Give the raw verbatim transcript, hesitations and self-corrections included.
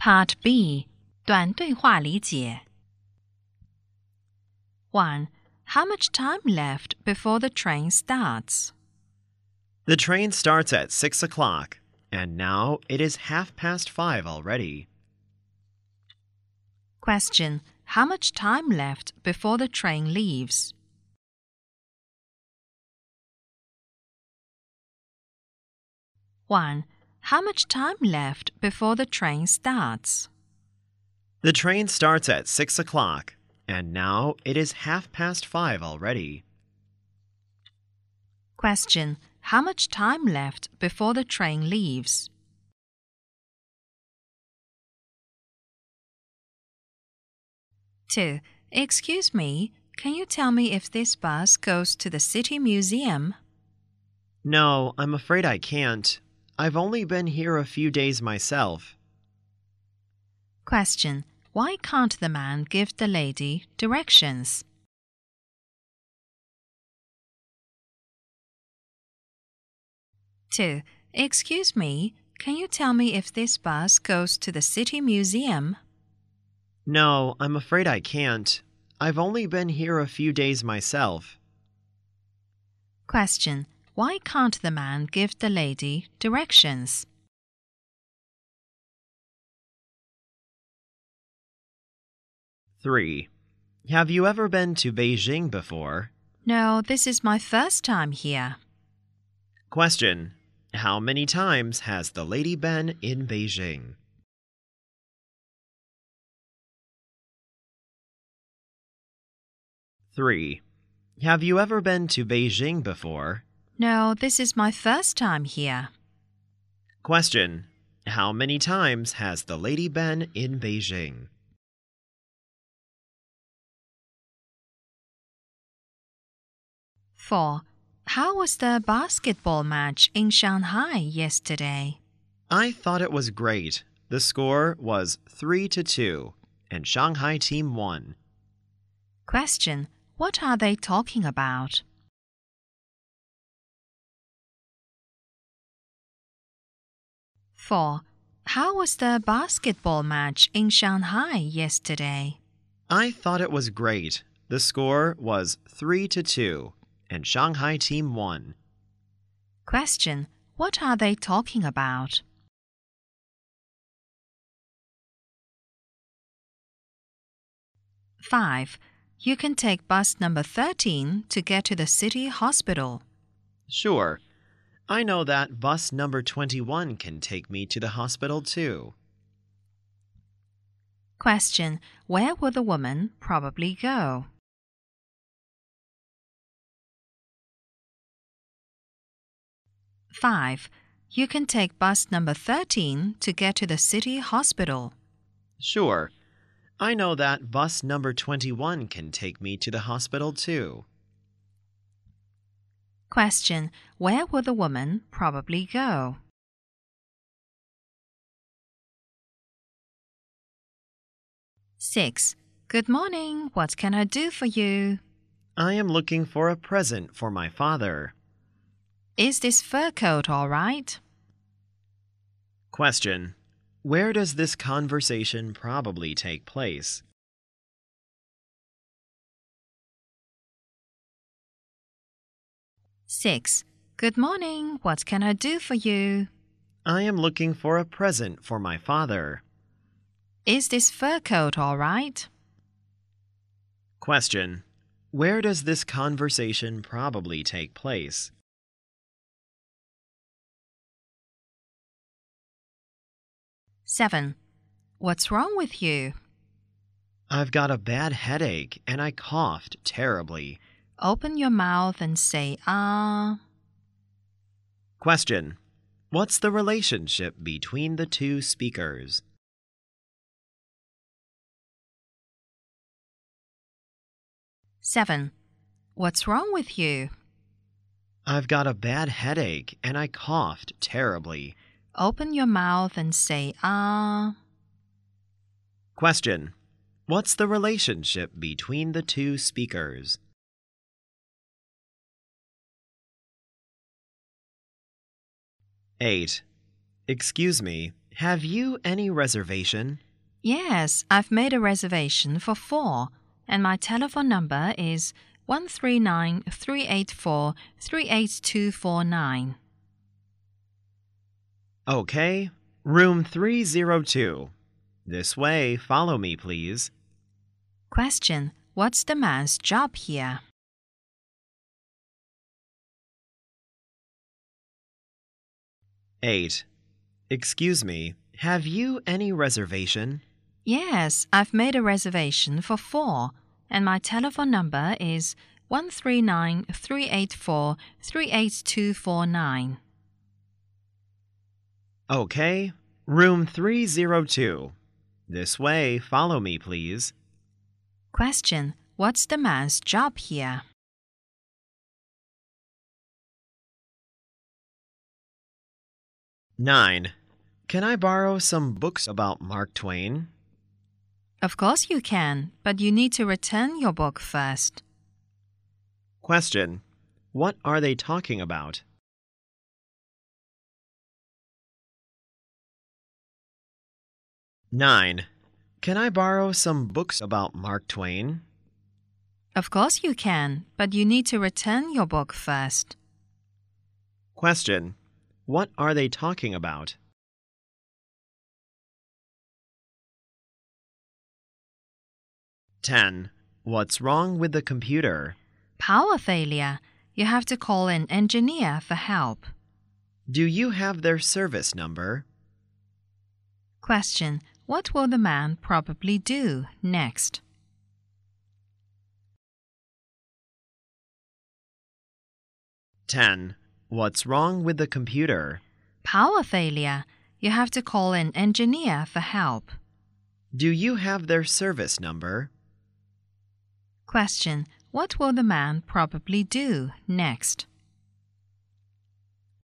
Part B 短对话理解 one. How much time left before the train starts? The train starts at six o'clock, and now it is half past five already. Question. How much time left before the train leaves? one. How much time left before the train starts? The train starts at six o'clock, and now it is half past five already. Question. How much time left before the train leaves? two. Excuse me, can you tell me if this bus goes to the City Museum? No, I'm afraid I can't. I've only been here a few days myself. Question. Why can't the man give the lady directions? two. Excuse me, can you tell me if this bus goes to the City Museum? No, I'm afraid I can't. I've only been here a few days myself. Question. Why can't the man give the lady directions? three. Have you ever been to Beijing before? No, this is my first time here. Question. How many times has the lady been in Beijing? three. Have you ever been to Beijing before? No, this is my first time here. Question. How many times has the lady been in Beijing? four. How was the basketball match in Shanghai yesterday? I thought it was great. The score was three to two, and Shanghai team won. Question. What are they talking about? four. How was the basketball match in Shanghai yesterday? I thought it was great. The score was three to two, and Shanghai team won. Question. What are they talking about? five. You can take bus number thirteen to get to the city hospital. Sure. I know that bus number twenty-one can take me to the hospital too. Question. Where will the woman probably go? five. You can take bus number thirteen to get to the city hospital. Sure. I know that bus number twenty-one can take me to the hospital too. Question. Where will the woman probably go? six. Good morning. What can I do for you? I am looking for a present for my father. Is this fur coat all right? Question. Where does this conversation probably take place? six. Good morning. What can I do for you? I am looking for a present for my father. Is this fur coat all right? Question. Where does this conversation probably take place? seven. What's wrong with you? I've got a bad headache and I coughed terribly. Open your mouth and say, ah. Question. What's the relationship between the two speakers? seven. What's wrong with you? I've got a bad headache and I coughed terribly. Open your mouth and say, ah. Question. What's the relationship between the two speakers? eight. Excuse me, have you any reservation? Yes, I've made a reservation for four, and my telephone number is one three nine, three eight four, three eight two four nine. Okay, room three oh two. This way, follow me, please. Question: What's the man's job here? eight. Excuse me, have you any reservation? Yes, I've made a reservation for four, and my telephone number is one three nine, three eight four, three eight two four nine. Okay, room three oh two. This way, follow me, please. Question: What's the man's job here? nine. Can I borrow some books about Mark Twain? Of course you can, but you need to return your book first. Question: What are they talking about? nine. Can I borrow some books about Mark Twain? Of course you can, but you need to return your book first. Question: What are they talking about? ten. What's wrong with the computer? Power failure. You have to call an engineer for help. Do you have their service number? Question: What will the man probably do next? ten. What's wrong with the computer? Power failure. You have to call an engineer for help. Do you have their service number? Question: What will the man probably do next?